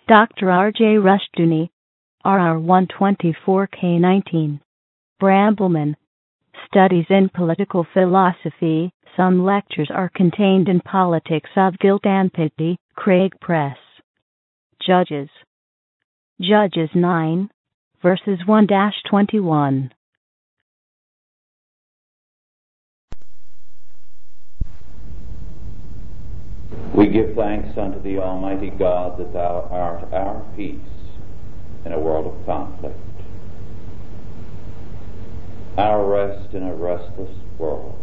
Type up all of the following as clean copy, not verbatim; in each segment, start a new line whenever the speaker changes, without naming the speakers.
Dr. R.J. Rushdoony, RR 124K19. Brambleman. Studies in Political Philosophy. Some lectures are contained in Politics of Guilt and Pity, Craig Press. Judges. Judges 9, verses 1-21.
We give thanks unto the Almighty God that Thou art our peace in a world of conflict, our rest in a restless world,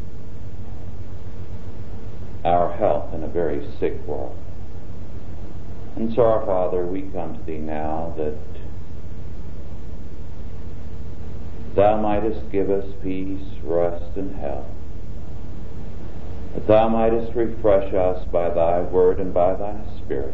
our health in a very sick world. And so, our Father, we come to Thee now that Thou mightest give us peace, rest, and health, that Thou mightest refresh us by Thy Word and by Thy Spirit,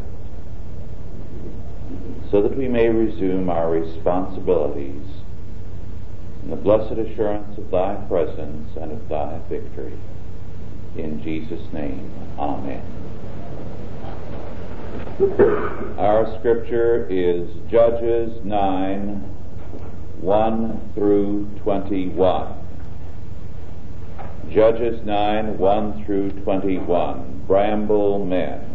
so that we may resume our responsibilities in the blessed assurance of Thy presence and of Thy victory. In Jesus' name, Amen. Our scripture is Judges 9, 1 through 21. Judges 9, 1 through 21. Bramble men.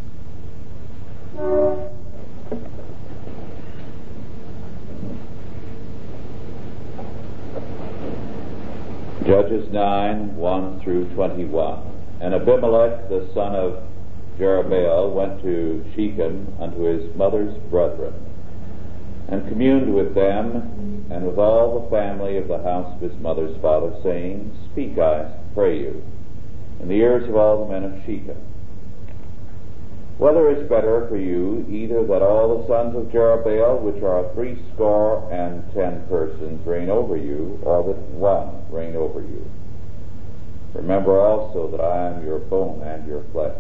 Judges 9, 1 through 21. And Abimelech the son of Jerubbaal went to Shechem unto his mother's brethren, and communed with them and with all the family of the house of his mother's father, saying, Speak, I pray you, in the ears of all the men of Shechem, whether it's better for you either that all the sons of Jerubbaal, which are 70 persons, reign over you, or that one reign over you. Remember also that I am your bone and your flesh.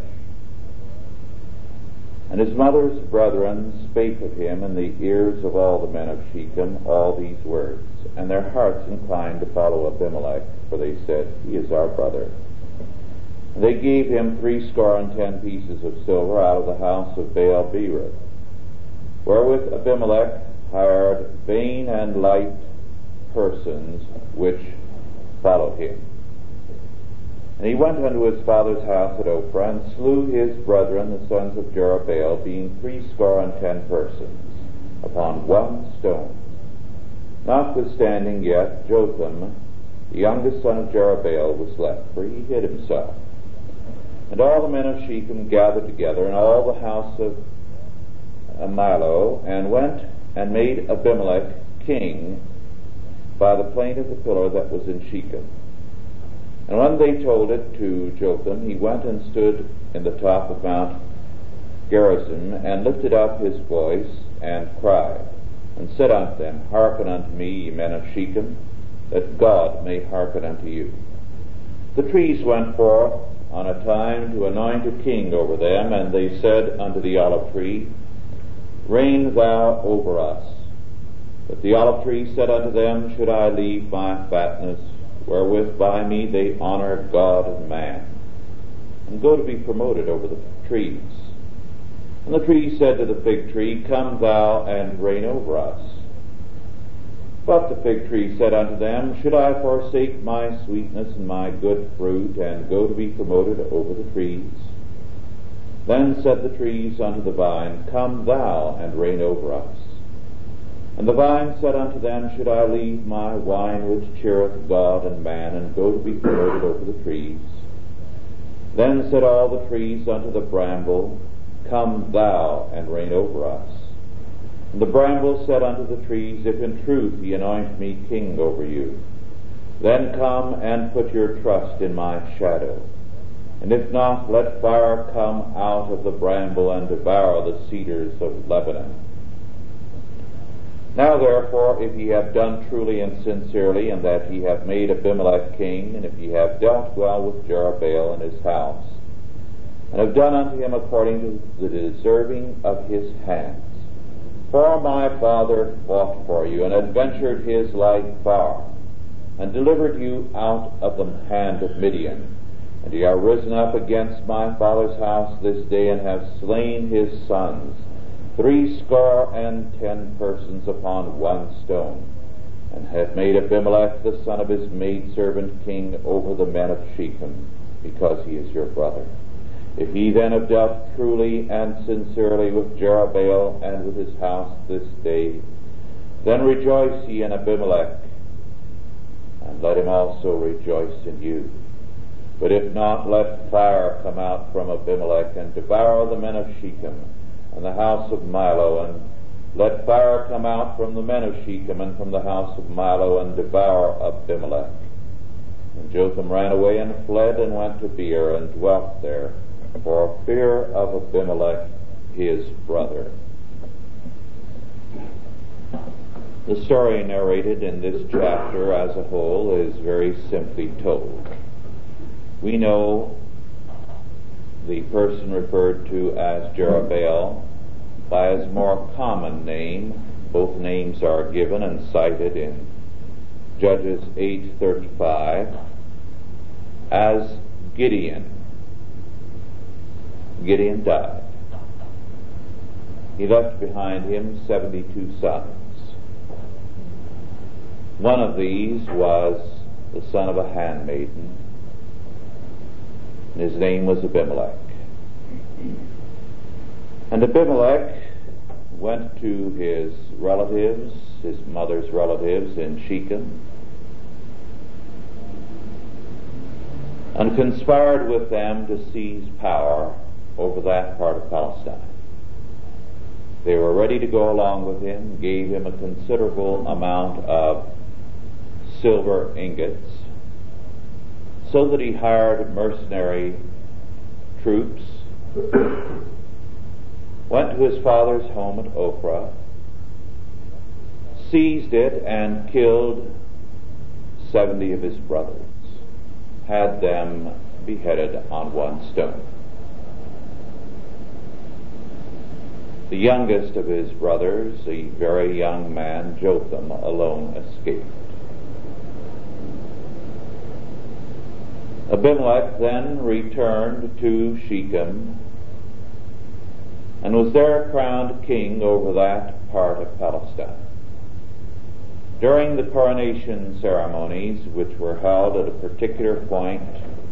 And his mother's brethren spake of him in the ears of all the men of Shechem all these words, and their hearts inclined to follow Abimelech, for they said, He is our brother. And they gave him 70 pieces of silver out of the house of Baal-berith, wherewith Abimelech hired vain and light persons which followed him. And he went unto his father's house at Ophrah, and slew his brethren, the sons of Jerubbaal, being 70 persons, upon one stone. Notwithstanding yet, Jotham, the youngest son of Jerubbaal, was left, for he hid himself. And all the men of Shechem gathered together, and all the house of Millo, and went and made Abimelech king by the plain of the pillar that was in Shechem. And when they told it to Jotham, he went and stood in the top of Mount Gerizim, and lifted up his voice, and cried, and said unto them, Hearken unto me, ye men of Shechem, that God may hearken unto you. The trees went forth on a time to anoint a king over them, and they said unto the olive tree, Reign thou over us. But the olive tree said unto them, Should I leave my fatness, wherewith by me they honor God and man, and go to be promoted over the trees? And the tree said to the fig tree, Come thou and reign over us. But the fig tree said unto them, Should I forsake my sweetness and my good fruit, and go to be promoted over the trees? Then said the trees unto the vine, Come thou and reign over us. And the vine said unto them, Should I leave my wine which cheereth God and man, and go to be promoted over the trees? Then said all the trees unto the bramble, Come thou and reign over us. And the bramble said unto the trees, If in truth ye anoint me king over you, then come and put your trust in my shadow. And if not, let fire come out of the bramble and devour the cedars of Lebanon. Now therefore, if ye have done truly and sincerely, and that ye have made Abimelech king, and if ye have dealt well with Jerubbaal and his house, and have done unto him according to the deserving of his hands, for my father fought for you, and adventured his life far, and delivered you out of the hand of Midian, and ye are risen up against my father's house this day, and have slain his sons, 70 persons upon one stone, and had made Abimelech the son of his maidservant king over the men of Shechem, because he is your brother. If ye then have dealt truly and sincerely with Jerubbaal and with his house this day, then rejoice ye in Abimelech, and let him also rejoice in you. But if not, let fire come out from Abimelech, and devour the men of Shechem, and the house of Milo, and let fire come out from the men of Shechem, and from the house of Milo, and devour Abimelech. And Jotham ran away and fled, and went to Beer, and dwelt there, for fear of Abimelech his brother. The story narrated in this chapter as a whole is very simply told. We know the person referred to as Jerubbaal by his more common name. Both names are given and cited in Judges 8:35 as Gideon. Gideon died. He left behind him 72 sons. One of these was the son of a handmaiden, and his name was Abimelech. And Abimelech went to his relatives, his mother's relatives in Shechem, and conspired with them to seize power over that part of Palestine. They were ready to go along with him, gave him a considerable amount of silver ingots, so that he hired mercenary troops, went to his father's home at Ophrah, seized it, and killed 70 of his brothers, had them beheaded on one stone. The youngest of his brothers, a very young man, Jotham, alone escaped. Abimelech then returned to Shechem and was there crowned king over that part of Palestine. During the coronation ceremonies, which were held at a particular point,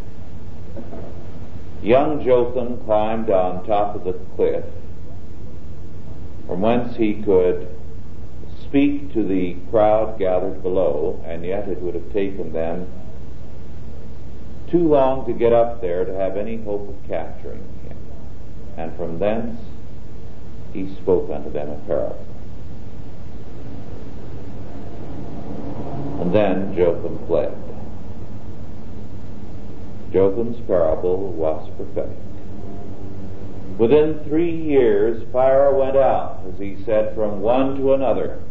young Jotham climbed on top of the cliff, from whence he could speak to the crowd gathered below, and yet it would have taken them too long to get up there to have any hope of capturing him. And from thence he spoke unto them a parable. And then Jotham fled. Jotham's parable was prophetic. Within 3 years, fire went out, as he said, from one to another.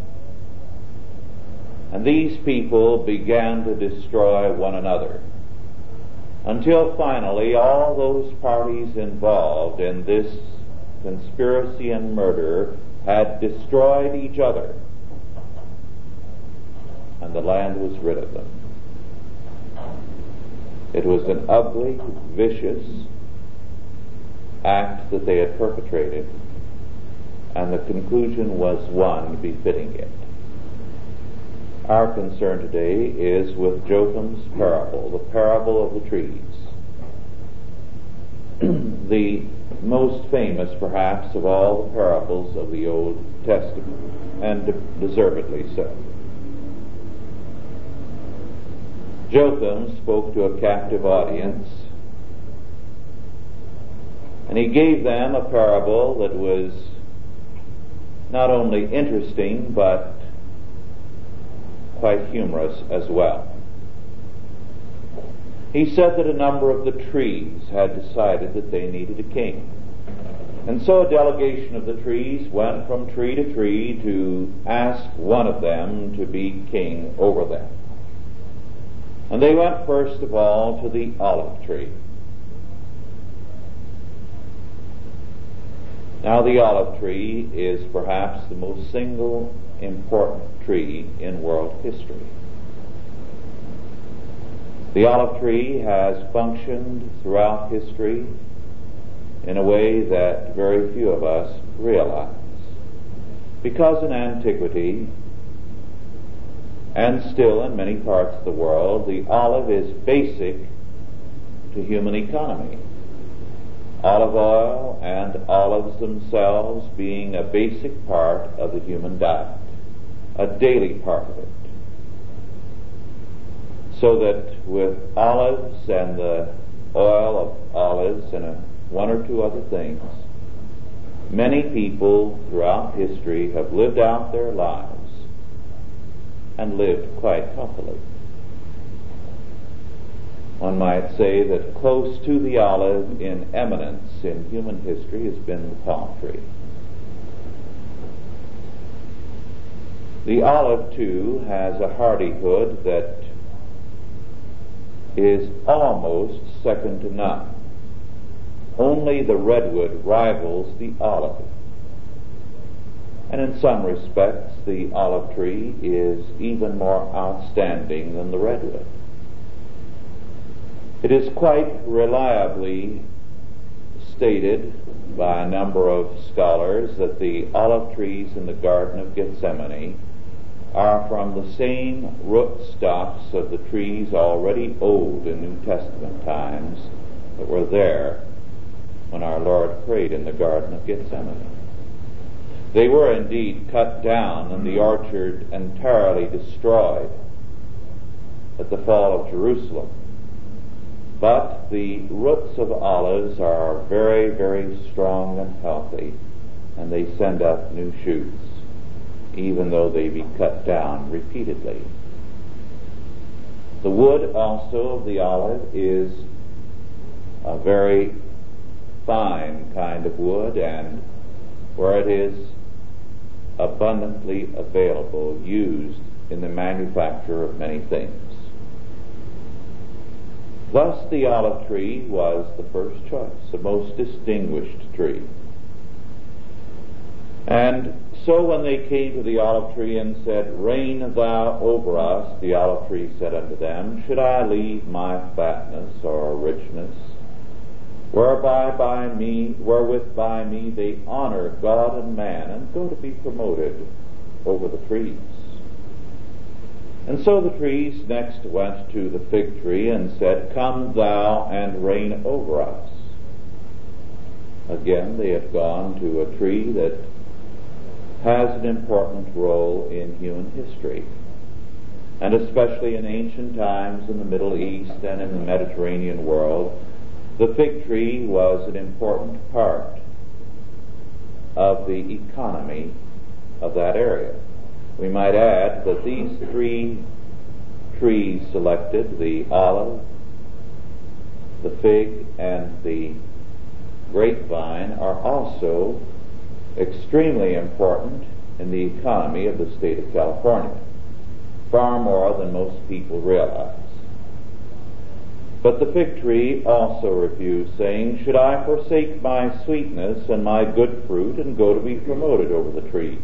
And these people began to destroy one another, until finally all those parties involved in this conspiracy and murder had destroyed each other, and the land was rid of them. It was an ugly, vicious act that they had perpetrated, and the conclusion was one befitting it. Our concern today is with Jotham's parable, the parable of the trees. The most famous, perhaps, of all the parables of the Old Testament, and deservedly so. Jotham spoke to a captive audience, and he gave them a parable that was not only interesting, but quite humorous as well. He said that a number of the trees had decided that they needed a king. And so a delegation of the trees went from tree to tree to ask one of them to be king over them. And they went first of all to the olive tree. Now, the olive tree is perhaps the most single important tree in world history. The olive tree has functioned throughout history in a way that very few of us realize. Because in antiquity, and still in many parts of the world, the olive is basic to human economy. Olive oil and olives themselves being a basic part of the human diet, a daily part of it. So that with olives and the oil of olives and one or two other things, many people throughout history have lived out their lives and lived quite healthily. One might say that close to the olive in eminence in human history has been the palm tree. The olive, too, has a hardihood that is almost second to none. Only the redwood rivals the olive. And in some respects, the olive tree is even more outstanding than the redwood. It is quite reliably stated by a number of scholars that the olive trees in the Garden of Gethsemane are from the same rootstocks of the trees already old in New Testament times that were there when our Lord prayed in the Garden of Gethsemane. They were indeed cut down and the orchard entirely destroyed at the fall of Jerusalem. But the roots of olives are very, very strong and healthy, and they send up new shoots, even though they be cut down repeatedly. The wood also of the olive is a very fine kind of wood, and where it is abundantly available, used in the manufacture of many things. Thus the olive tree was the first choice, the most distinguished tree. And so when they came to the olive tree and said, "Reign thou over us," the olive tree said unto them, "Should I leave my fatness or richness, wherewith by me they honor God and man, and go to be promoted over the trees?" And so the trees next went to the fig tree and said, "Come thou and reign over us." Again, they had gone to a tree that has an important role in human history, and especially in ancient times in the Middle East and in the Mediterranean world. The fig tree was an important part of the economy of that area. We might add that these three trees selected, the olive, the fig, and the grapevine, are also extremely important in the economy of the state of California, far more than most people realize. But the fig tree also refused, saying, "Should I forsake my sweetness and my good fruit and go to be promoted over the trees?"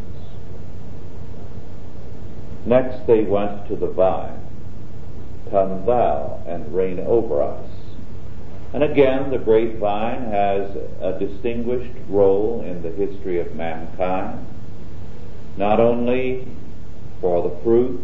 Next they went to the vine. "Come thou and reign over us." And again, the grapevine has a distinguished role in the history of mankind, not only for the fruit,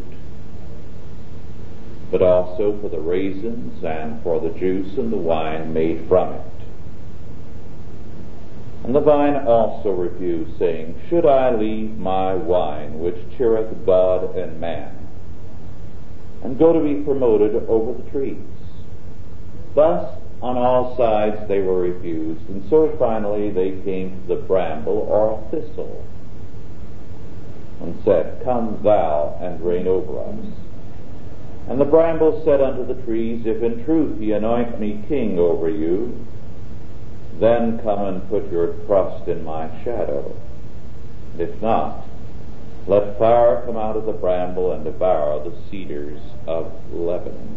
but also for the raisins and for the juice and the wine made from it. And the vine also refused, saying, "Should I leave my wine, which cheereth God and man, and go to be promoted over the trees?" Thus, on all sides they were refused, and so finally they came to the bramble or thistle, and said, "Come thou and reign over us." And the bramble said unto the trees, "If in truth ye anoint me king over you, then come and put your trust in my shadow. If not, let fire come out of the bramble and devour the cedars of Lebanon."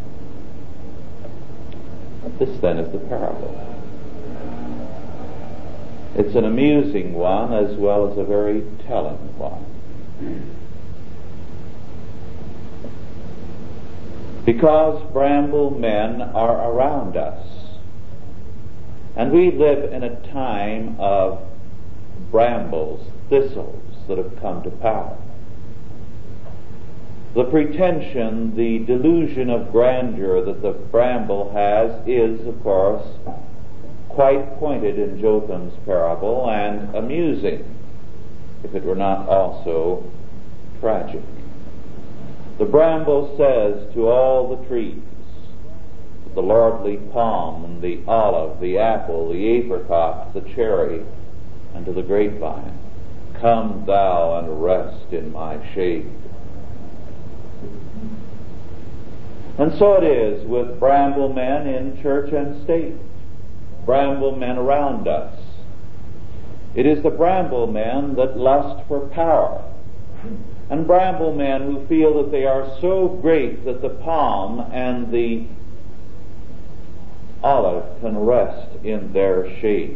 This then is the parable. It's an amusing one as well as a very telling one. Because bramble men are around us, and we live in a time of brambles, thistles, that have come to power. The pretension, the delusion of grandeur that the bramble has is, of course, quite pointed in Jotham's parable and amusing, if it were not also tragic. The bramble says to all the trees, the lordly palm and the olive, the apple, the apricot, the cherry, and to the grapevine, "Come thou and rest in my shade." And so it is with bramble men in church and state, bramble men around us. It is the bramble men that lust for power, and bramble men who feel that they are so great that the palm and the olive can rest in their shade.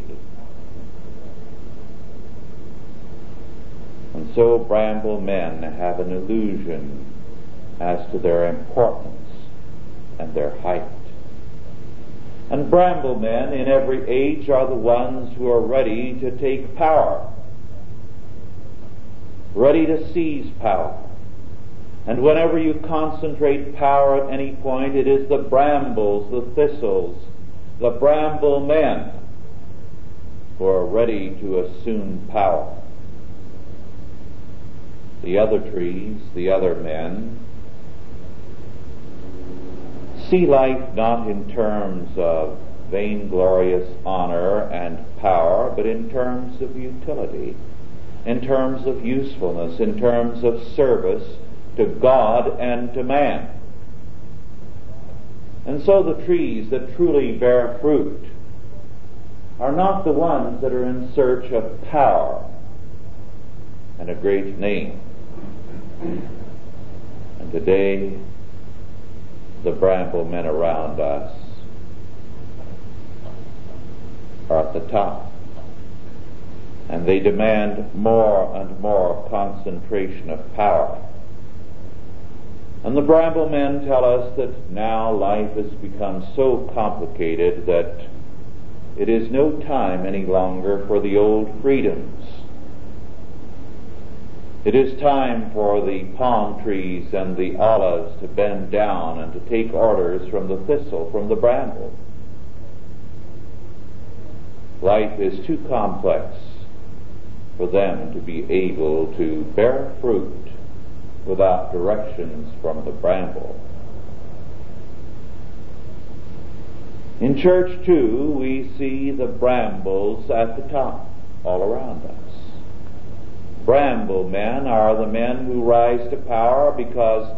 And so bramble men have an illusion as to their importance and their height. And bramble men in every age are the ones who are ready to take power, ready to seize power. And whenever you concentrate power at any point, it is the brambles, the thistles, the bramble men who are ready to assume power. The other trees, the other men, see life not in terms of vainglorious honor and power, but in terms of utility, in terms of usefulness, in terms of service to God and to man. And so the trees that truly bear fruit are not the ones that are in search of power and a great name. And today, the bramble men around us are at the top, and they demand more and more concentration of power. And the bramble men tell us that now life has become so complicated that it is no time any longer for the old freedoms. It is time for the palm trees and the olives to bend down and to take orders from the thistle, from the bramble. Life is too complex for them to be able to bear fruit without directions from the bramble. In church, too, we see the brambles at the top all around us. Bramble men are the men who rise to power because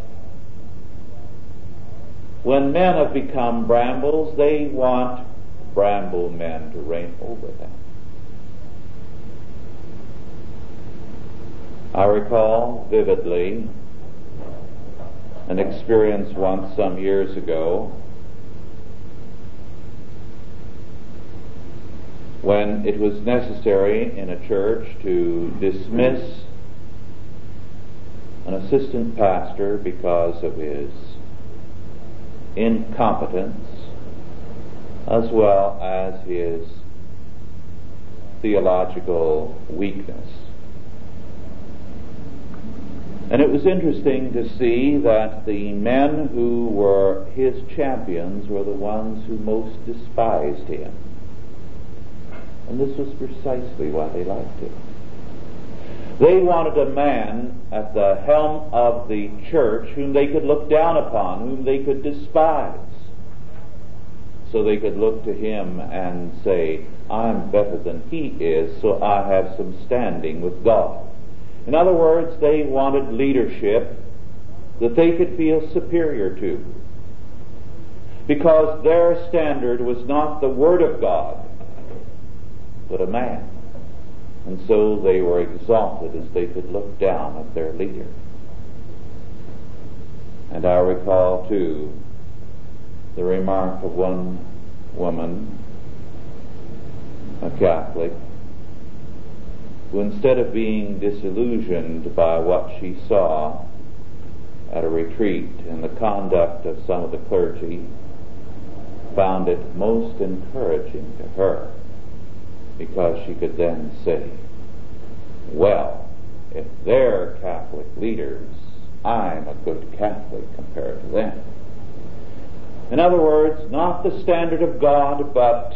when men have become brambles, they want bramble men to reign over them. I recall vividly an experience once some years ago when it was necessary in a church to dismiss an assistant pastor because of his incompetence as well as his theological weakness. And it was interesting to see that the men who were his champions were the ones who most despised him. And this was precisely why they liked him. They wanted a man at the helm of the church whom they could look down upon, whom they could despise, so they could look to him and say, I'm better than he is, so I have some standing with God. In other words, they wanted leadership that they could feel superior to, because their standard was not the Word of God, but a man. And so they were exalted as they could look down at their leader. And I recall, too, the remark of one woman, a Catholic, who instead of being disillusioned by what she saw at a retreat in the conduct of some of the clergy, found it most encouraging to her, because she could then say, well, if they're Catholic leaders, I'm a good Catholic compared to them. In other words, not the standard of God, but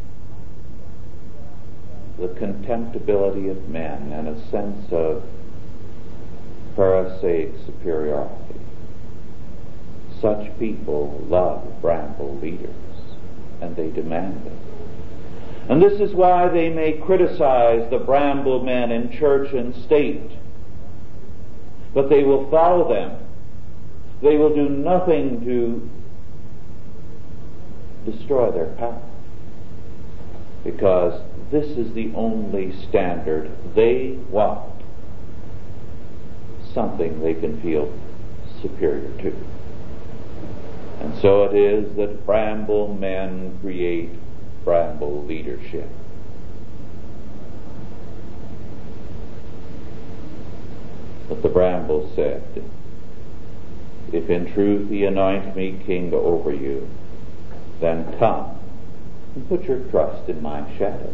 the contemptibility of men and a sense of Pharisaic superiority. Such people love bramble leaders, and they demand it. And this is why they may criticize the bramble men in church and state, but they will follow them. They will do nothing to destroy their power, because this is the only standard they want, something they can feel superior to. And so it is that bramble men create bramble leadership. But the bramble said, if in truth ye anoint me king over you, then come and put your trust in my shadow.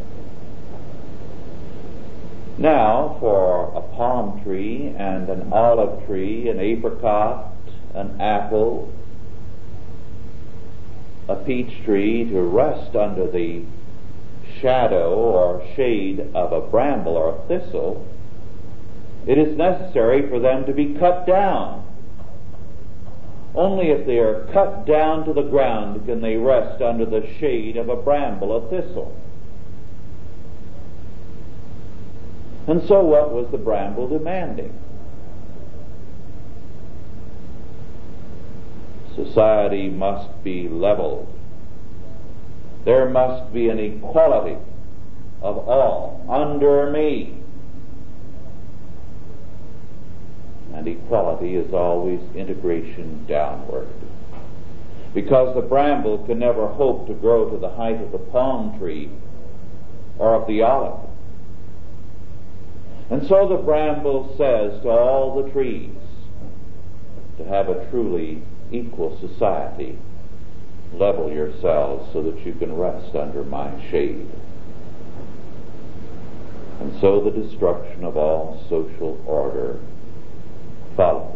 Now for a palm tree and an olive tree, an apricot, an apple, a peach tree to rest under the shadow or shade of a bramble or a thistle, it is necessary for them to be cut down. Only if they are cut down to the ground can they rest under the shade of a bramble or thistle. And so what was the bramble demanding? Society must be leveled. There must be an equality of all under me. And equality is always integration downward. Because the bramble can never hope to grow to the height of the palm tree or of the olive. And so the bramble says to all the trees, to have a truly equal society, level yourselves so that you can rest under my shade. And so the destruction of all social order follows.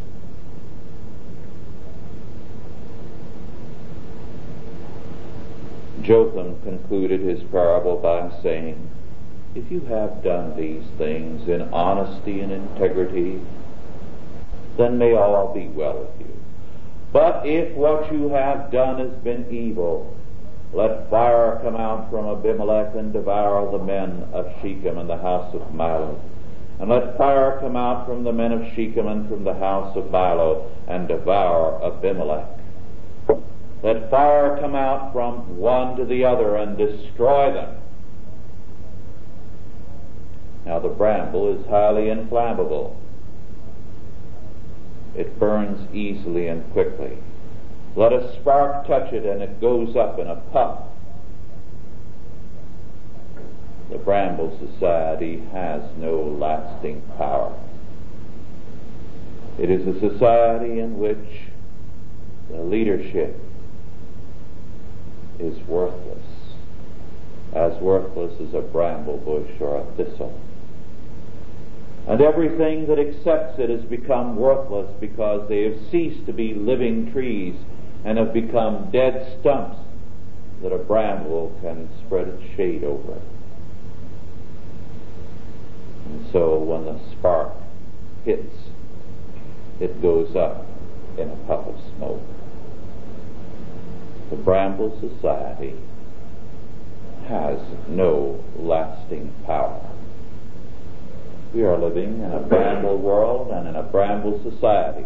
Jotham concluded his parable by saying, if you have done these things in honesty and integrity, then may all be well with you. But if what you have done has been evil, let fire come out from Abimelech and devour the men of Shechem and the house of Milo. And let fire come out from the men of Shechem and from the house of Milo and devour Abimelech. Let fire come out from one to the other and destroy them. Now the bramble is highly inflammable. It burns easily and quickly. Let a spark touch it and it goes up in a puff. The bramble society has no lasting power. It is a society in which the leadership is worthless as a bramble bush or a thistle. And everything that accepts it has become worthless because they have ceased to be living trees and have become dead stumps that a bramble can spread its shade over. And so when the spark hits, it goes up in a puff of smoke. The bramble society has no lasting power. We are living in a bramble world and in a bramble society.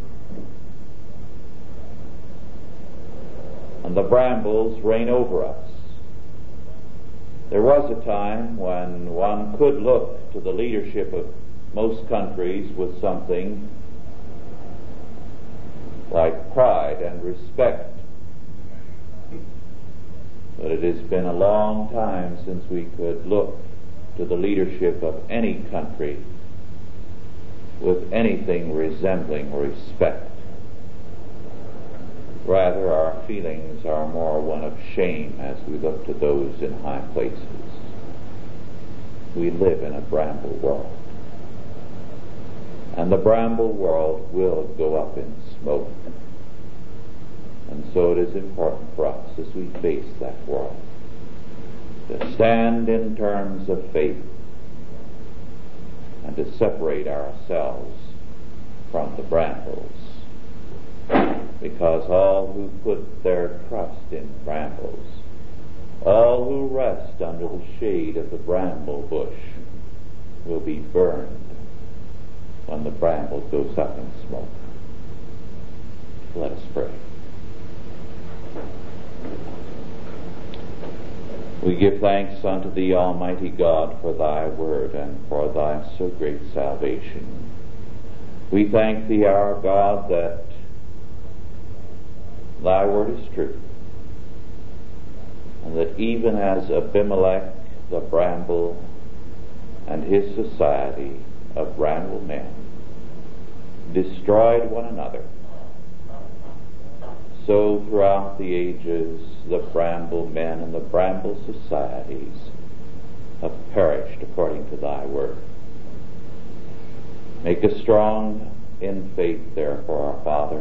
And the brambles reign over us. There was a time when one could look to the leadership of most countries with something like pride and respect. But it has been a long time since we could look to the leadership of any country with anything resembling respect. Rather, our feelings are more one of shame as we look to those in high places. We live in a bramble world. and the bramble world will go up in smoke. And so it is important for us as we face that world to stand in terms of faith and to separate ourselves from the brambles, because all who put their trust in brambles, all who rest under the shade of the bramble bush, will be burned when the bramble goes up in smoke. Let us pray. We give thanks unto Thee, Almighty God, for Thy word and for Thy so great salvation. We thank Thee, our God, that Thy word is true, and that even as Abimelech, the bramble, and his society of bramble men destroyed one another, so throughout the ages the bramble men and the bramble societies have perished according to Thy word. Make us strong in faith, therefore, our Father,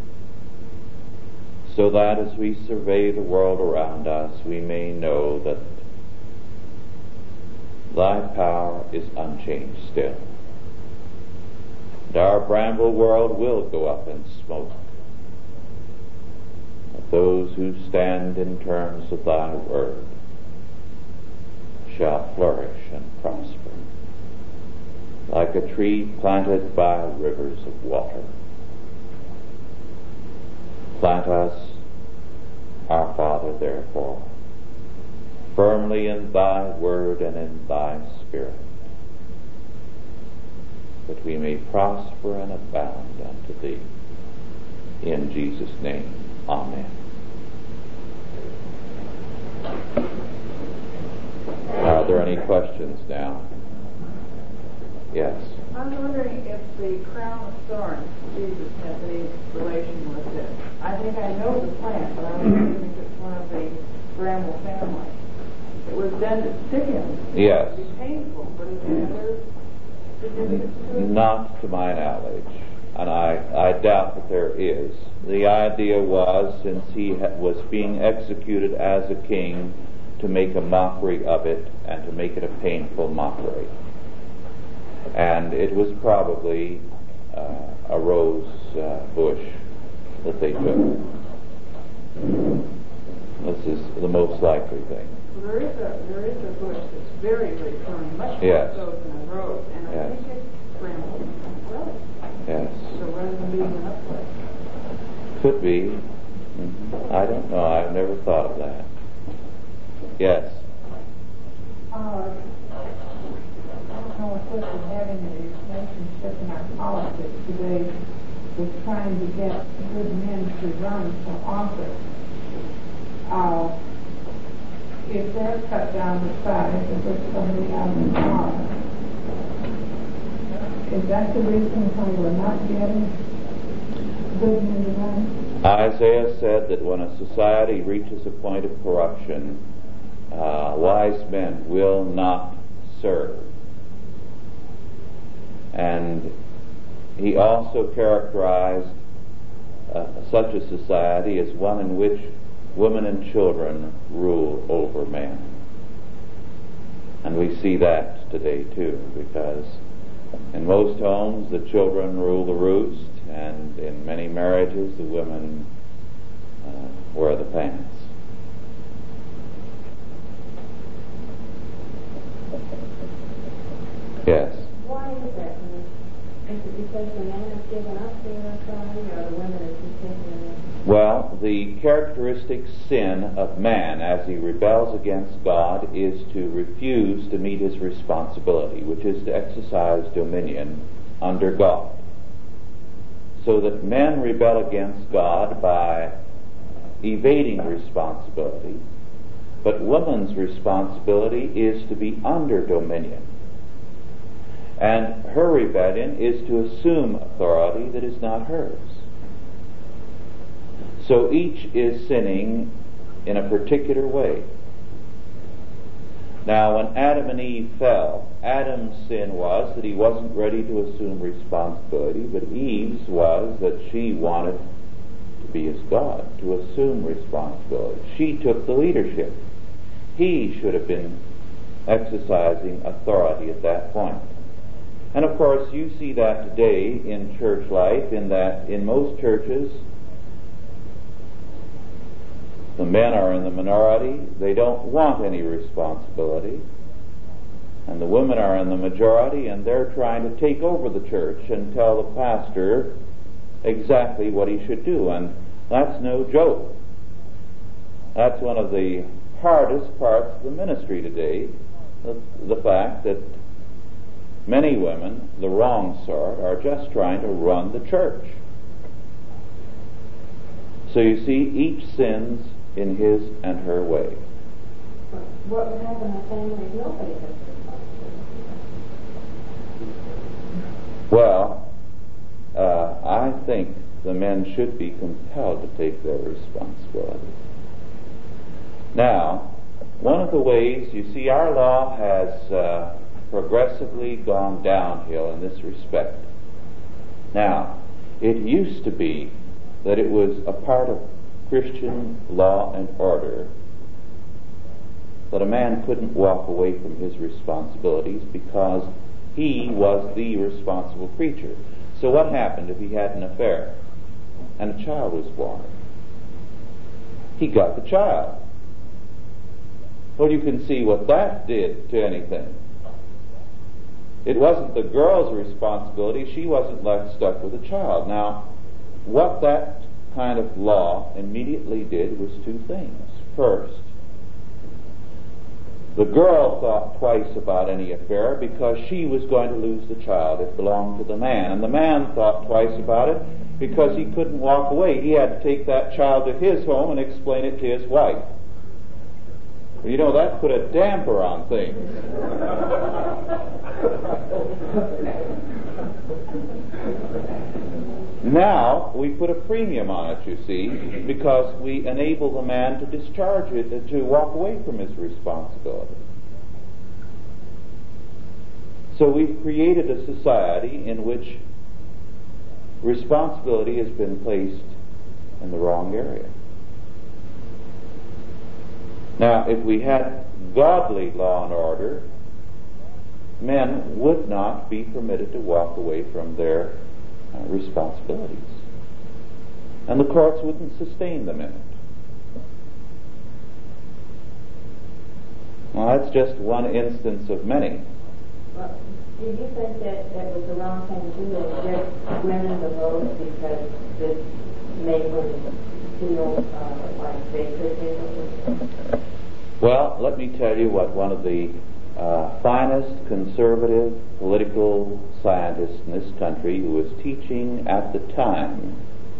so that as we survey the world around us, we may know that Thy power is unchanged still. And our bramble world will go up in smoke. But those who stand in terms of Thy word shall flourish and prosper, like a tree planted by rivers of water. Plant us, our Father, therefore, firmly in Thy word and in Thy Spirit, that we may prosper and abound unto Thee. In Jesus' name, amen. Are there any questions now? Yes.
I was wondering if the crown of thorns, Jesus, has any relation with this. I think I know the plant, but I was wondering if it's one of the bramble family. It was done to stick him.
Yes.
It would be painful, but is there other significance to it?
Not to my knowledge, and I doubt that there is. The idea was, since he was being executed as a king, to make a mockery of it and to make it a painful mockery. And it was probably a rose bush that they took. This is the most likely thing.
Well, there is a bush that's very, very thorny, much more
Yes.
so than a rose, and
Yes.
I think it's bramble. Well,
Yes.
so rather than being an uplift.
Could be. I don't know. I've never thought of that. Yes.
I don't know if this is having a relationship in our politics today with trying to get good men to run for office. If they're cut down to size, if there's somebody out in the office, is that the reason why we're not getting good men to run?
Isaiah said that when a society reaches a point of corruption, wise men will not serve. And he also characterized such a society as one in which women and children rule over men. And we see that today too, because in most homes the children rule the roost, and in many marriages the women wear the pants. Yes.
Why is that? Is it because the men have given up their authority, or the women have just taken it?
Well, the characteristic sin of man as he rebels against God is to refuse to meet his responsibility, which is to exercise dominion under God. So that men rebel against God by evading responsibility, but woman's responsibility is to be under dominion. And her rebellion is to assume authority that is not hers. So each is sinning in a particular way. Now, when Adam and Eve fell, Adam's sin was that he wasn't ready to assume responsibility, but Eve's was that she wanted to be as God, to assume responsibility. She took the leadership. He should have been exercising authority at that point. And of course, you see that today in church life, in that in most churches, the men are in the minority. They don't want any responsibility. And the women are in the majority, and they're trying to take over the church and tell the pastor exactly what he should do. And that's no joke. That's one of the hardest parts of the ministry today, the fact that many women, the wrong sort, are just trying to run the church. So you see, each sins in his and her way.
What would happen in a family if nobody took responsibility?
Well, I think the men should be compelled to take their responsibility. Now, one of the ways, you see, our law has progressively gone downhill in this respect. Now, it used to be that it was a part of Christian law and order that a man couldn't walk away from his responsibilities because he was the responsible creature. So what happened if he had an affair and a child was born? He got the child. Well, you can see what that did to anything. It wasn't the girl's responsibility. She wasn't left stuck with a child. Now, what that kind of law immediately did was two things. First, the girl thought twice about any affair because she was going to lose the child. It belonged to the man. And the man thought twice about it because he couldn't walk away. He had to take that child to his home and explain it to his wife. Well, you know, that put a damper on things. Now, we put a premium on it, you see, because we enable the man to discharge it, to walk away from his responsibility. So we've created a society in which responsibility has been placed in the wrong area. Now, if we had godly law and order, men would not be permitted to walk away from their responsibilities. And the courts wouldn't sustain them in it. Well, that's just one instance of many.
Well, do you think that was the wrong thing to do, to give women the vote because this made women feel like they could do it?
Well, let me tell you what one of the finest conservative political scientists in this country, who was teaching at the time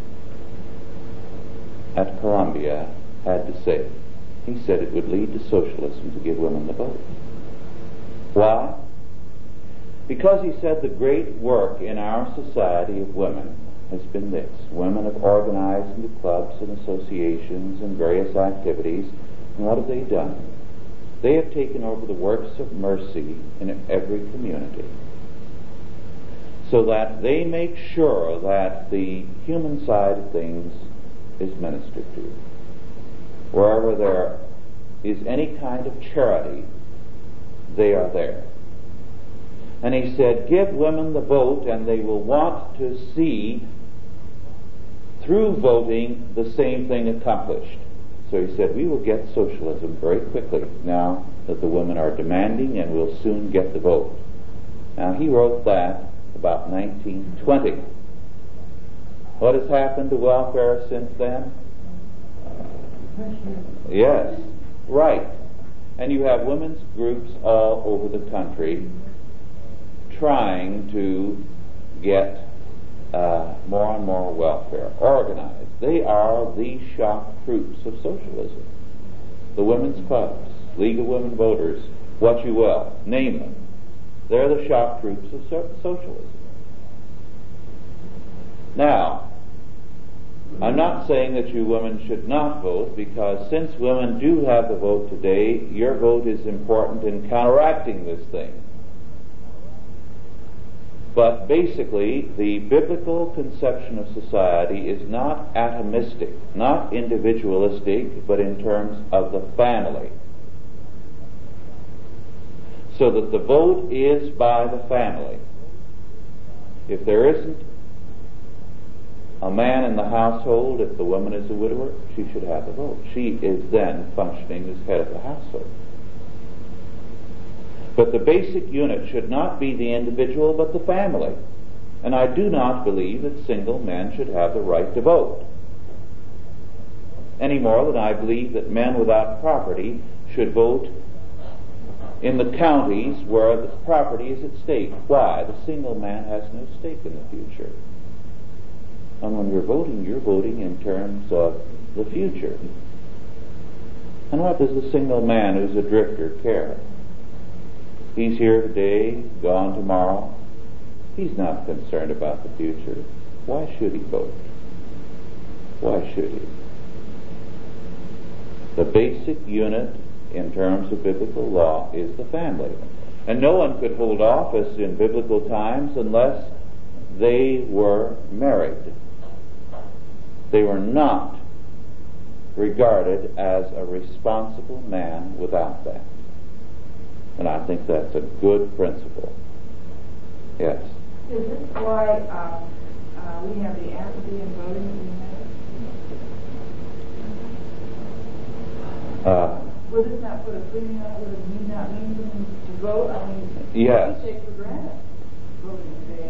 at Columbia, had to say. He said it would lead to socialism to give women the vote. Why? Because he said the great work in our society of women has been this. Women have organized into clubs and associations and various activities, and what have they done? They have taken over the works of mercy in every community, so that they make sure that the human side of things is ministered to. Wherever there is any kind of charity, they are there. And he said, give women the vote and they will want to see, through voting, the same thing accomplished. So he said, we will get socialism very quickly now that the women are demanding, and we'll soon get the vote. Now, he wrote that about 1920. What has happened to welfare since then? Yes, right. And you have women's groups all over the country trying to get more and more welfare organized. They are the shock troops of socialism. The women's clubs, League of Women Voters, what you will, name them. They're the shock troops of socialism. Now, I'm not saying that you women should not vote, because since women do have the vote today, your vote is important in counteracting this thing. But basically, the biblical conception of society is not atomistic, not individualistic, but in terms of the family. So that the vote is by the family. If there isn't a man in the household, if the woman is a widower, she should have the vote. She is then functioning as head of the household. But the basic unit should not be the individual, but the family. And I do not believe that single men should have the right to vote, any more than I believe that men without property should vote in the counties where the property is at stake. Why? The single man has no stake in the future. And when you're voting in terms of the future. And what does the single man who's a drifter care? He's here today, gone tomorrow. He's not concerned about the future. Why should he vote? Why should he? The basic unit in terms of biblical law is the family. And no one could hold office in biblical times unless they were married. They were not regarded as a responsible man without that. And I think that's a good principle. Yes?
Is this why we have the apathy in voting in the United States? Would this not put a premium on it? Would it not mean them to vote? I mean,
yes.
We take for granted voting today.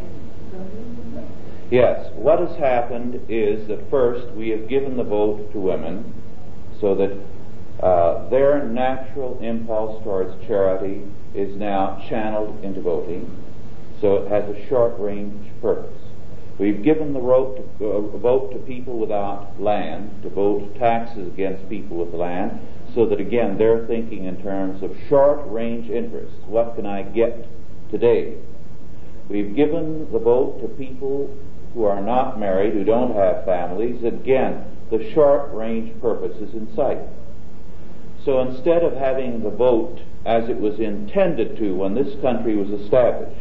Yes. What has happened is that first we have given the vote to women so that their natural impulse towards charity is now channeled into voting, so it has a short-range purpose. We've given the vote to people without land, to vote taxes against people with land, so that again they're thinking in terms of short-range interests. What can I get today? We've given the vote to people who are not married, who don't have families. Again, the short-range purpose is in sight. So instead of having the vote as it was intended to when this country was established,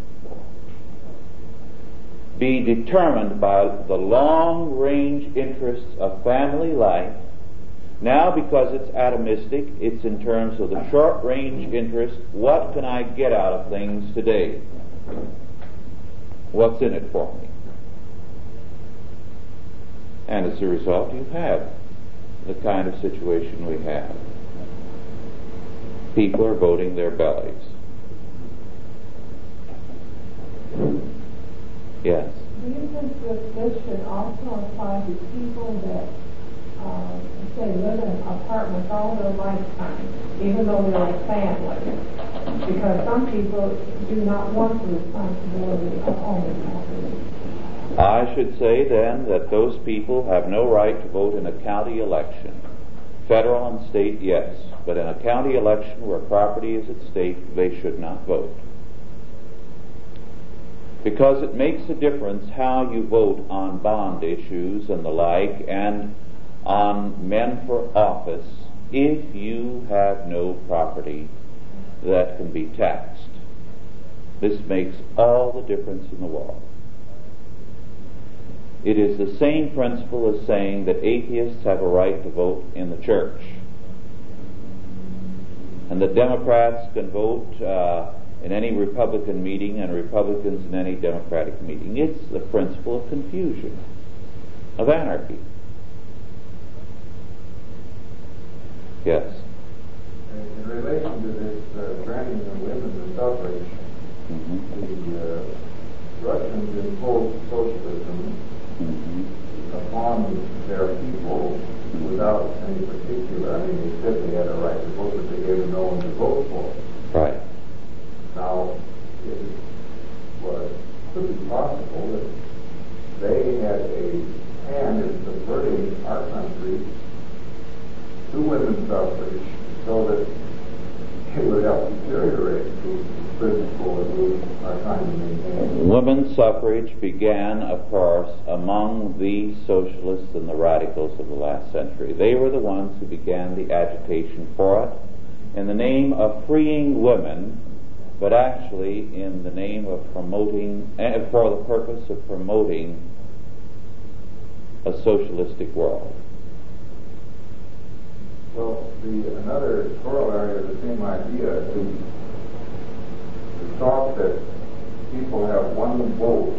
be determined by the long-range interests of family life, now because it's atomistic, it's in terms of the short-range interest. What can I get out of things today? What's in it for me? And as a result, you have the kind of situation we have. People are voting their bellies. Yes?
Do you think that this should also apply to people that, say, live in apartments all their lifetime, even though they're a family? Because some people do not want the responsibility of owning property.
I should say then that those people have no right to vote in a county election. Federal and state, yes. But in a county election where property is at stake, they should not vote. Because it makes a difference how you vote on bond issues and the like, and on men for office, if you have no property that can be taxed. This makes all the difference in the world. It is the same principle as saying that atheists have a right to vote in the church, and that Democrats can vote in any Republican meeting and Republicans in any Democratic meeting. It's the principle of confusion, of anarchy. Yes?
In relation to this granting of women the suffrage, the Russians imposed socialism upon their people without any particular, they said they had a right to vote, but they gave them no one to vote for.
Right.
Now, it could be possible that they had a hand in subverting our country to women's suffrage so that it would help deteriorate principle that we are trying to maintain?
Women's suffrage began, of course, among the socialists and the radicals of the last century. They were the ones who began the agitation for it in the name of freeing women, but actually in the name of promoting, for the purpose of promoting a socialistic world.
So another corollary of the same idea is the thought that people have one vote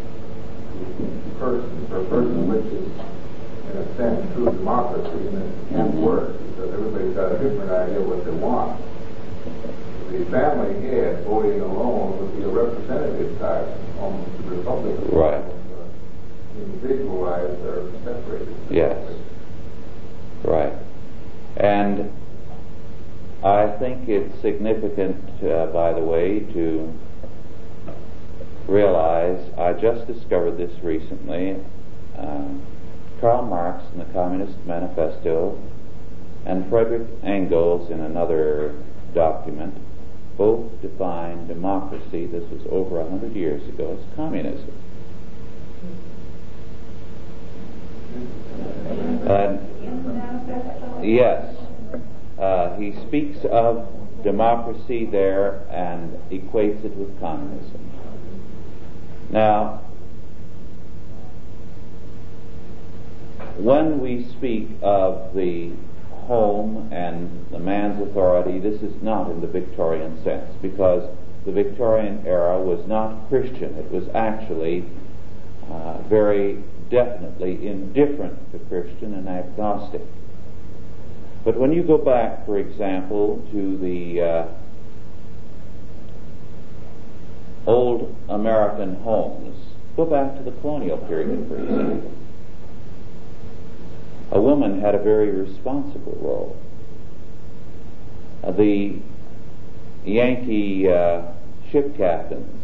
per person, which is in a sense true democracy, and it can't work because everybody's got a different idea of what they want. The family head voting alone would be a representative type, almost a Republican.
Right.
Individualized or separated.
Yes. Right. And I think it's significant, by the way, to realize, I just discovered this recently, Karl Marx in the Communist Manifesto and Frederick Engels in another document both define democracy, this was over 100 years ago, as communism. Yes. He speaks of democracy there and equates it with communism. Now, when we speak of the home and the man's authority, this is not in the Victorian sense, because the Victorian era was not Christian. It was actually very definitely indifferent to Christian and agnostic. But when you go back, for example, to the old American homes, go back to the colonial period, for example. A woman had a very responsible role. The Yankee ship captains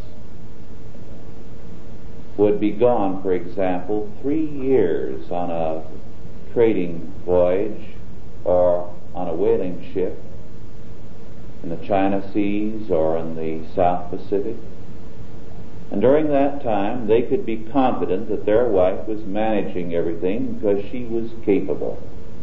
would be gone, for example, 3 years on a trading voyage or on a whaling ship in the China Seas or in the South Pacific. And during that time, they could be confident that their wife was managing everything because she was capable.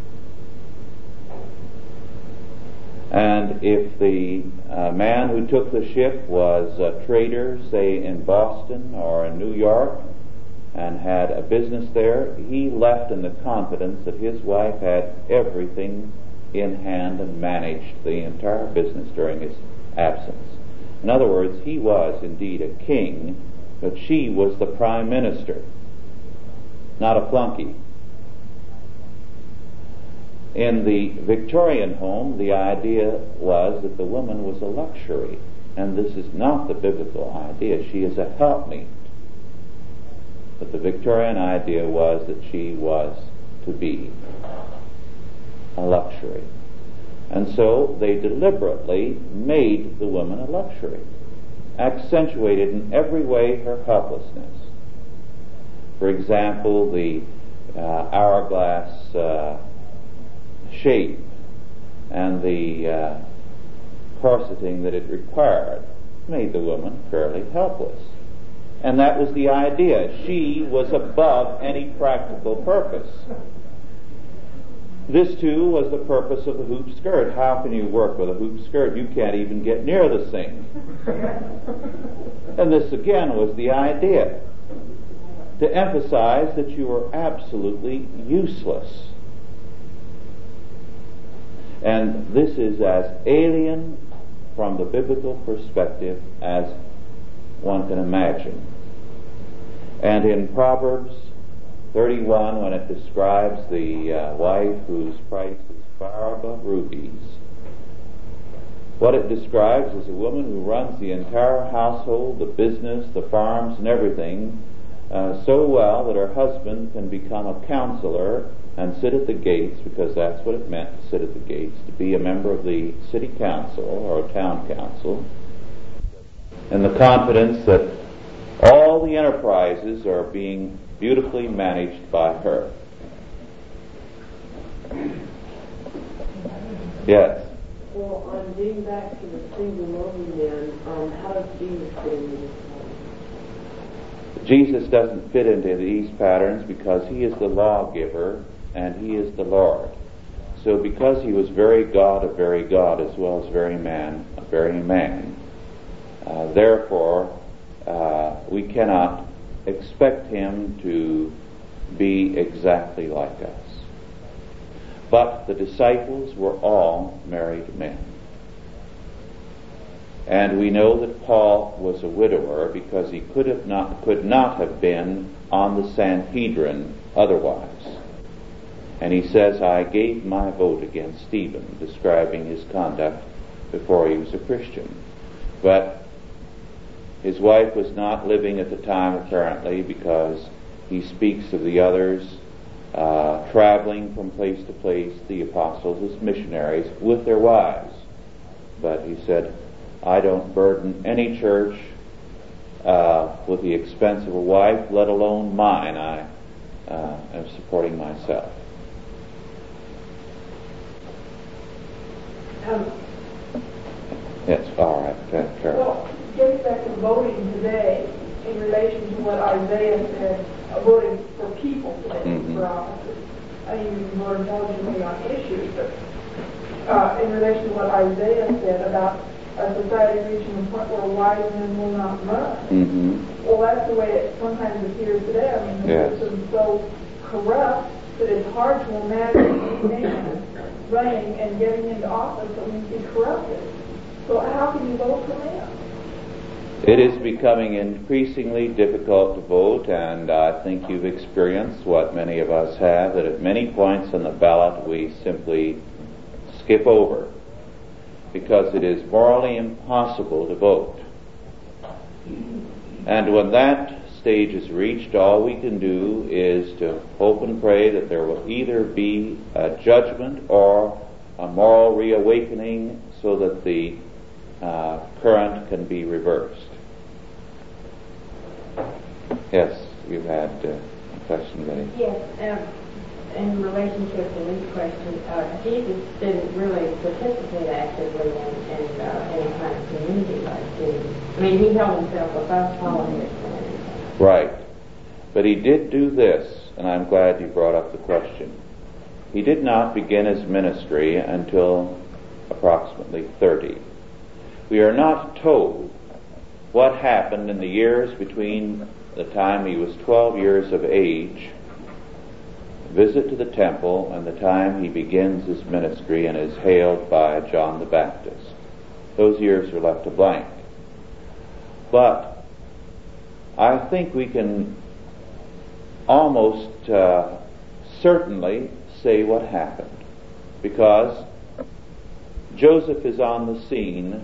And if the man who took the ship was a trader, say in Boston or in New York, and had a business there, he left in the confidence that his wife had everything in hand and managed the entire business during his absence. In other words, he was indeed a king, but she was the prime minister, not a flunky. In the Victorian home, the idea was that the woman was a luxury, and this is not the biblical idea. She is a helpmeet. But the Victorian idea was that she was to be a luxury. And so they deliberately made the woman a luxury, accentuated in every way her helplessness. For example, the hourglass shape and the corseting that it required made the woman fairly helpless. And that was the idea. She was above any practical purpose. This, too, was the purpose of the hoop skirt. How can you work with a hoop skirt? You can't even get near the thing. And this, again, was the idea. To emphasize that you were absolutely useless. And this is as alien from the biblical perspective as one can imagine. And in Proverbs 31, when it describes the wife whose price is far above rubies, what it describes is a woman who runs the entire household, the business, the farms, and everything so well that her husband can become a counselor and sit at the gates, because that's what it meant to sit at the gates, to be a member of the city council or town council, in the confidence that all the enterprises are being beautifully managed by her. Yes.
Well, on getting back to the single lonely man, how does Jesus fit into this pattern?
Jesus doesn't fit into these patterns because he is the lawgiver and he is the Lord. So because he was very God of very God as well as very man of very man, therefore we cannot expect him to be exactly like us. But the disciples were all married men. And we know that Paul was a widower because he could not have been on the Sanhedrin otherwise. And he says, I gave my vote against Stephen, describing his conduct before he was a Christian. But his wife was not living at the time, apparently, because he speaks of the others traveling from place to place, the apostles as missionaries, with their wives. But he said, I don't burden any church with the expense of a wife, let alone mine. I am supporting myself. Yes, all right. Carol.
Well, getting back to voting today, in relation to what Isaiah said, voting for people today for offices. I mean, you can vote intelligently on issues, but in relation to what Isaiah said about a society reaching a point where wise men will not run. Well, that's the way it sometimes appears today. I mean, the system's so corrupt that it's hard to imagine a man running and getting into office that won't be corrupted. So how can you vote for man?
It is becoming increasingly difficult to vote, and I think you've experienced what many of us have, that at many points on the ballot we simply skip over because it is morally impossible to vote. And when that stage is reached, all we can do is to hope and pray that there will either be a judgment or a moral reawakening so that the current can be reversed. Yes, you had a question, Betty.
Yes, in relationship to this question, Jesus didn't really participate actively in any kind of community life, did he? I mean, he held himself above politics and everything.
Right. But he did do this, and I'm glad you brought up the question. He did not begin his ministry until approximately 30. We are not told what happened in the years between the time he was 12 years of age, visit to the temple, and the time he begins his ministry and is hailed by John the Baptist. Those years are left blank. But I think we can almost certainly say what happened, because Joseph is on the scene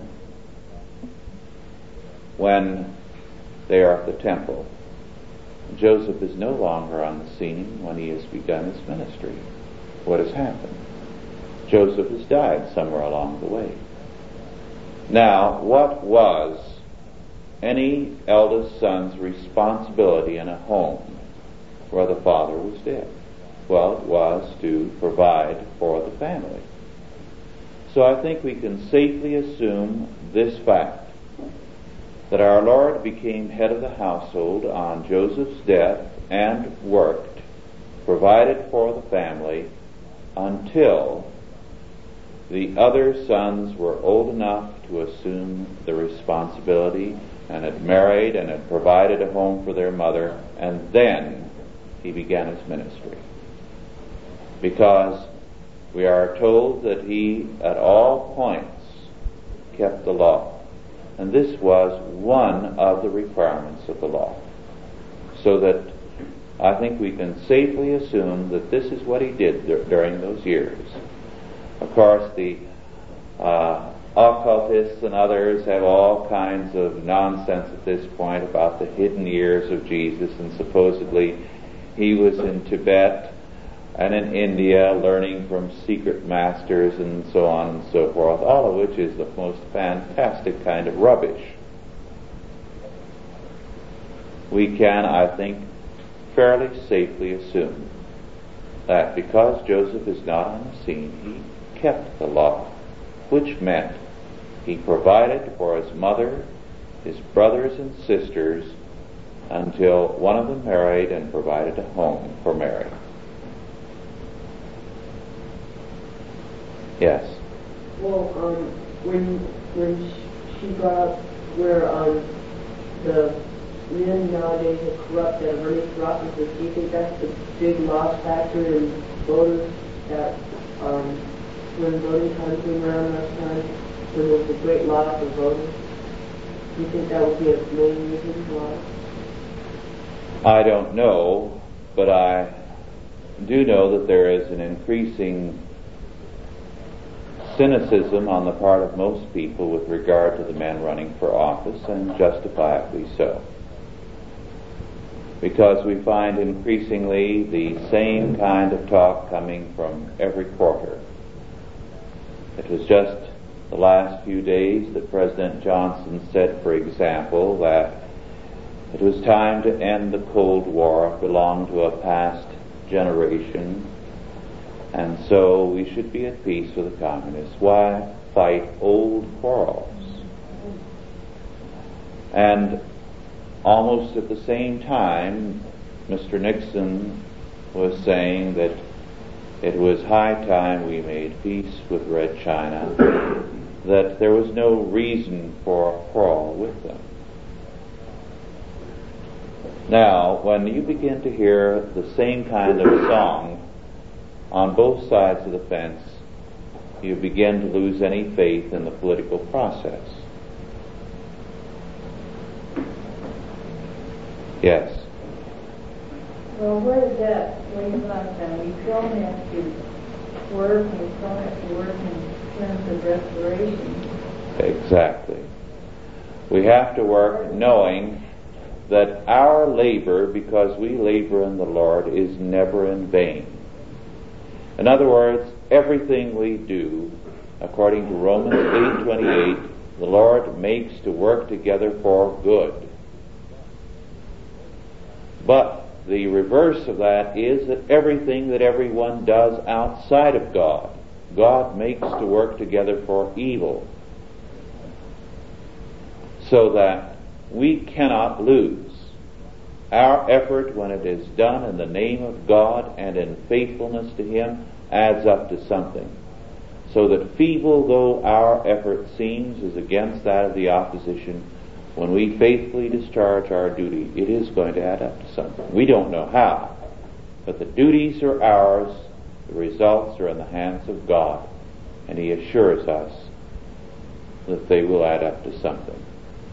when they are at the temple. Joseph is no longer on the scene when he has begun his ministry. What has happened? Joseph has died somewhere along the way. Now, what was any eldest son's responsibility in a home where the father was dead? Well, it was to provide for the family. So I think we can safely assume this fact, that our Lord became head of the household on Joseph's death and worked, provided for the family, until the other sons were old enough to assume the responsibility and had married and had provided a home for their mother, and then he began his ministry. Because we are told that he at all points kept the law. And this was one of the requirements of the law. So that I think we can safely assume that this is what he did during those years. Of course, the occultists and others have all kinds of nonsense at this point about the hidden years of Jesus, and supposedly he was in Tibet and in India learning from secret masters and so on and so forth, all of which is the most fantastic kind of rubbish. We can, I think, fairly safely assume that because Joseph is not on the scene, he kept the law. which meant he provided for his mother, his brothers and sisters, until one of them married and provided a home for Mary. Yes?
Well, when she brought up where the men nowadays are corrupt and running for offices, do you think that's the big loss factor in voters that when voting time came around last time, when there was a great loss of voters? Do you think that would be a main reason why?
I don't know, but I do know that there is an increasing cynicism on the part of most people with regard to the men running for office, and justifiably so. Because we find increasingly the same kind of talk coming from every quarter. It was just the last few days that President Johnson said, for example, that it was time to end the Cold War, it belonged to a past generation, and so we should be at peace with the communists. Why fight old quarrels? And almost at the same time, Mr. Nixon was saying that it was high time we made peace with Red China, that there was no reason for a quarrel with them. Now, when you begin to hear the same kind of song on both sides of the fence, you begin to lose any faith in the political process. Yes?
Well, where does that leave us then? We still have to work, and we still have to work in terms of restoration.
Exactly. We have to work knowing that our labor, because we labor in the Lord, is never in vain. In other words, everything we do, according to Romans 8:28, the Lord makes to work together for good. But the reverse of that is that everything that everyone does outside of God, God makes to work together for evil. So that we cannot lose. Our effort, when it is done in the name of God and in faithfulness to Him, adds up to something. So that feeble though our effort seems is against that of the opposition, when we faithfully discharge our duty, it is going to add up to something. We don't know how, but the duties are ours, the results are in the hands of God, and He assures us that they will add up to something.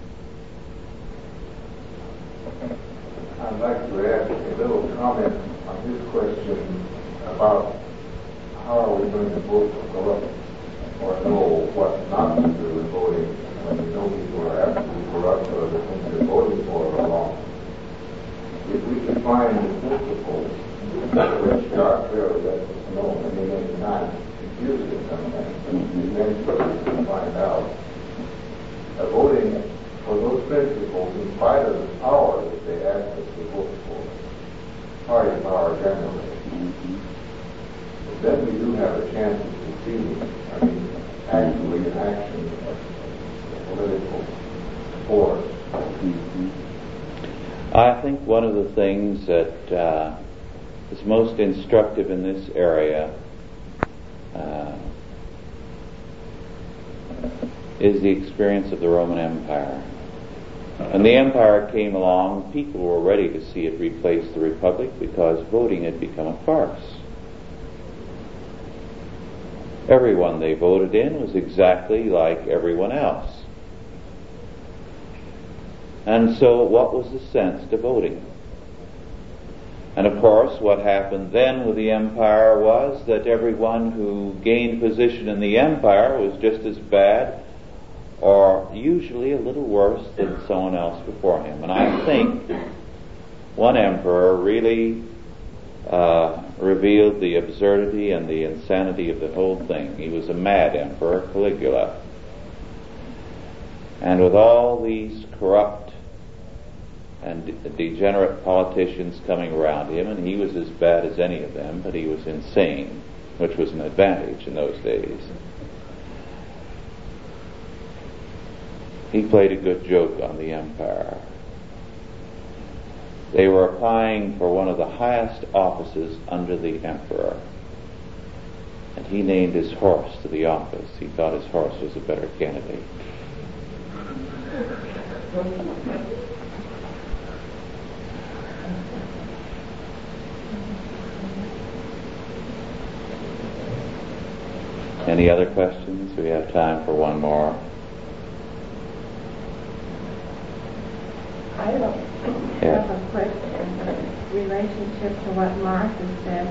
I'd like to add a little comment on his question about how are we going to vote for corrupt, or know what not to do in voting when we know people are absolutely corrupt or the things they're voting for are wrong. If we can find the principles which are clearly lets us know, and they may not confuse it sometimes, eventually we can find out that voting for those principles in spite of the power that they ask us to vote for, party power generally. But then we do have a chance of succeeding, actually in action of political force.
I think one of the things that is most instructive in this area is the experience of the Roman Empire. When the empire came along, people were ready to see it replace the republic because voting had become a farce. Everyone they voted in was exactly like everyone else. And so what was the sense to voting? And of course, what happened then with the empire was that everyone who gained position in the empire was just as bad, or usually a little worse, than someone else before him. And I think one emperor really revealed the absurdity and the insanity of the whole thing. He was a mad emperor, Caligula. And with all these corrupt and degenerate politicians coming around him, and he was as bad as any of them, but he was insane, which was an advantage in those days. he played a good joke on the empire. They were applying for one of the highest offices under the emperor, and he named his horse to the office. He thought his horse was a better candidate. Any other questions? We have time for one more.
I have a question in relationship to what Martha said.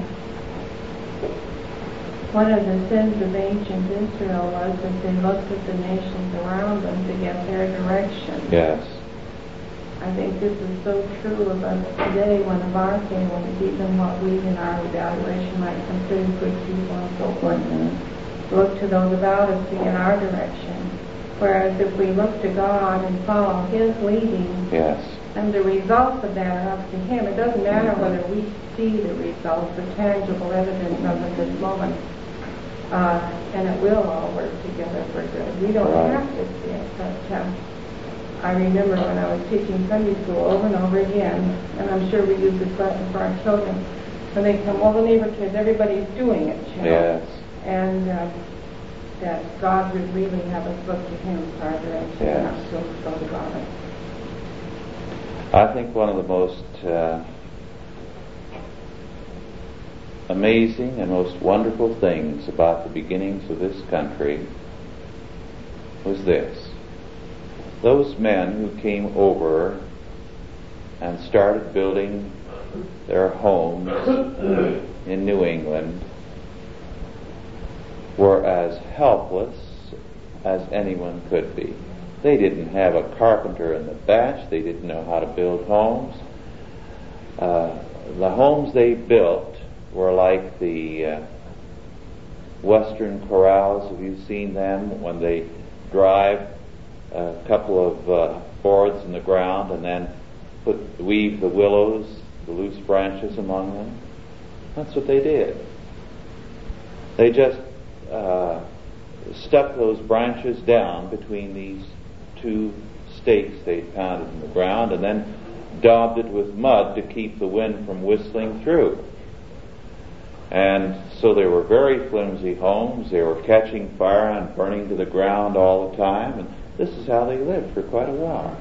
One of the sins of ancient Israel was that they looked at the nations around them to get their direction.
Yes.
I think this is so true of us today, one of our failings, even what we in our evaluation might consider good people and so forth, look to those about us to get our direction. Whereas if we look to God and follow His leading,
yes,
and the results of that are up to Him, it doesn't matter whether we see the results, the tangible evidence of it this moment, and it will all work together for good. We don't have to see it, but I remember when I was teaching Sunday school over and over again, and I'm sure we use this lesson for our children, when they come, all the neighbor kids, everybody's doing it, you know?
Yes.
And that God would really have us look to Him for our direction,
yes,
and not so to God.
I think one of the most amazing and most wonderful things about the beginnings of this country was this. Those men who came over and started building their homes in New England were as helpless as anyone could be. They didn't have a carpenter in the batch. They didn't know how to build homes. The homes they built were like the Western corrals. Have you seen them when they drive a couple of boards in the ground and then weave the willows, the loose branches among them? That's what they did. They just stuck those branches down between these two stakes they pounded in the ground and then daubed it with mud to keep the wind from whistling through. And so they were very flimsy homes. They were catching fire and burning to the ground all the time, and this is how they lived for quite a while.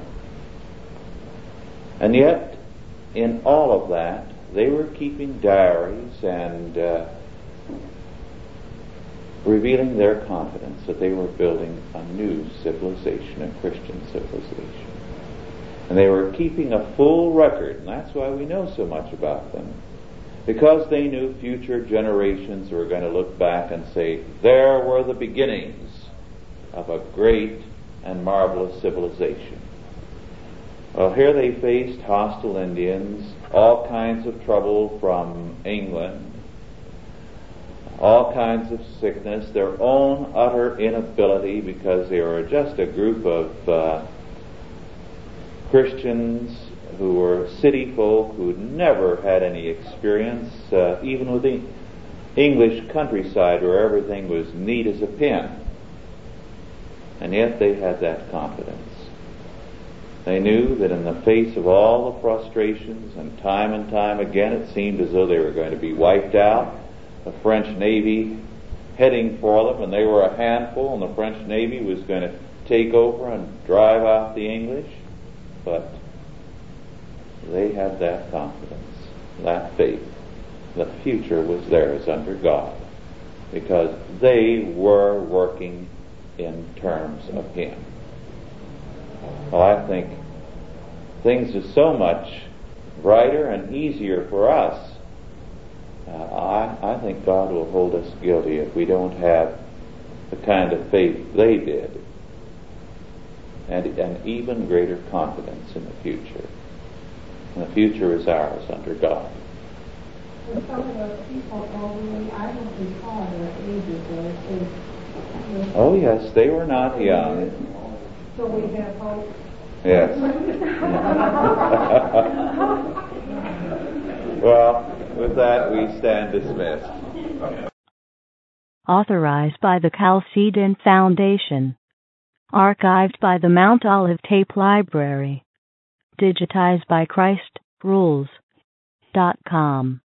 And yet, in all of that, they were keeping diaries and revealing their confidence that they were building a new civilization, a Christian civilization. And they were keeping a full record, and that's why we know so much about them. Because they knew future generations were going to look back and say, there were the beginnings of a great and marvelous civilization. Well, here they faced hostile Indians, all kinds of trouble from England, all kinds of sickness, their own utter inability, because they were just a group of Christians who were city folk who never had any experience, even with the English countryside where everything was neat as a pin. And yet they had that confidence. They knew that in the face of all the frustrations and time again it seemed as though they were going to be wiped out, the French Navy heading for them, and they were a handful, and the French Navy was going to take over and drive out the English. But they had that confidence, that faith. The future was theirs under God, because they were working in terms of Him. Well, I think things are so much brighter and easier for us. I think God will hold us guilty if we don't have the kind of faith they did, and an even greater confidence in the future. And the future is ours under God.
Well, some of those people, I don't recall their ages or age.
Oh yes, they were not young.
So we have hope.
Yes. Well, with that we stand dismissed.
Authorized by the Chalcedon Foundation. Archived by the Mount Olive Tape Library. Digitized by ChristRules.com.